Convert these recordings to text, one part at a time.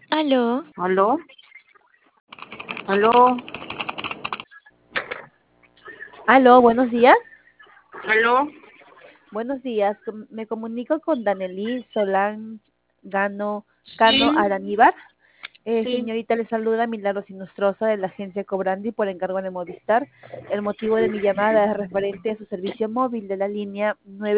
Aló, ¿Aló? ¿Aló? Aló, buenos días. ¿Aló? Buenos días. Me comunico con Danelí Solán Cano Sí, Araníbar. sí. Señorita, le saluda Milagros Inostroza de la agencia Cobrandi por encargo de Movistar. El motivo de mi llamada es referente a su servicio móvil de la línea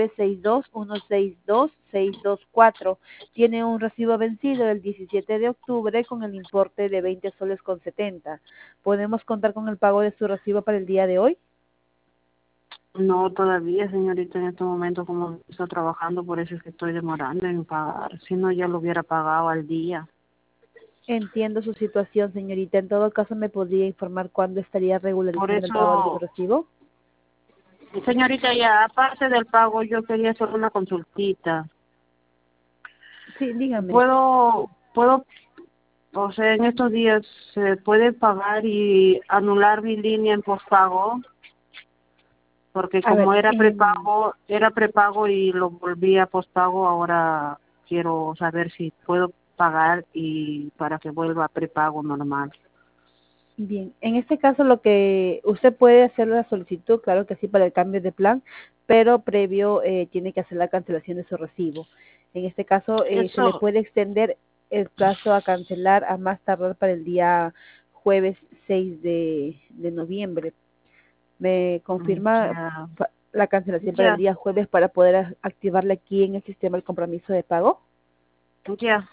962-162-624. Tiene un recibo vencido el 17 de octubre con el importe de 20 soles con 70. ¿Podemos contar con el pago de su recibo para el día de hoy? No, todavía, señorita, en este momento, como estoy trabajando, por eso es que estoy demorando en pagar. Si no, ya lo hubiera pagado al día. Entiendo su situación, señorita. En todo caso, ¿me podría informar cuándo estaría Por regularizando el pago de su eso, recibo? señorita, ya aparte del pago, yo quería hacer una consultita. Sí, dígame. ¿Puedo, o sea, en estos días se puede pagar y anular mi línea en pospago? Porque A como ver, era prepago y lo volví a pospago, ahora quiero saber si puedo pagar y para que vuelva a prepago normal. bien, en este caso lo que usted puede hacer la solicitud, claro que sí, para el cambio de plan, pero previo tiene que hacer la cancelación de su recibo. En este caso, se le Eso, puede extender el plazo a cancelar a más tardar para el día jueves 6 de noviembre. ¿Me confirma ya, la cancelación para el ya, día jueves para poder activarle aquí en el sistema el compromiso de pago? ya.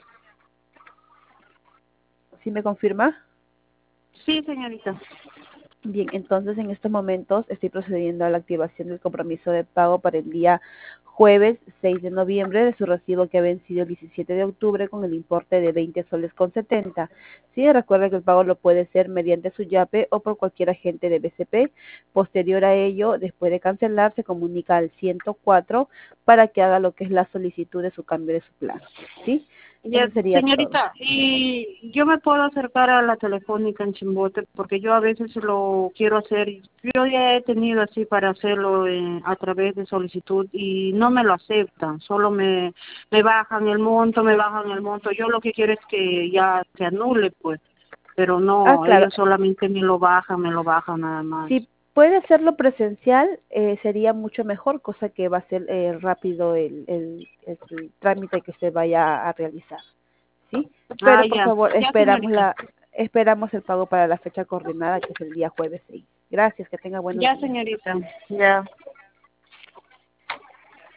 ¿Sí me confirma? Sí, señorita. Bien, entonces en estos momentos estoy procediendo a la activación del compromiso de pago para el día jueves 6 de noviembre de su recibo que ha vencido el 17 de octubre con el importe de 20 soles con 70. Sí, recuerda que el pago lo puede ser mediante su YAPE o por cualquier agente de BCP. Posterior a ello, después de cancelar, se comunica al 104 para que haga lo que es la solicitud de su cambio de su plan. ¿Sí? Ya, Eso sería todo. señorita, y yo me puedo acercar a la telefónica en Chimbote porque yo a veces lo quiero hacer. Yo ya he tenido así para hacerlo a través de solicitud y no me lo aceptan, solo me bajan el monto, me bajan el monto. Yo lo que quiero es que ya se anule, pues, pero Ah, no, claro. ellos solamente me lo bajan nada más. Si puede hacerlo presencial, sería mucho mejor, cosa que va a ser rápido el trámite que se vaya a realizar, ¿sí? Ah, Pero por ya, favor, ya, señorita, esperamos el pago para la fecha coordinada, que es el día jueves 6. Gracias, que tenga buenos ya, días. señorita, ya.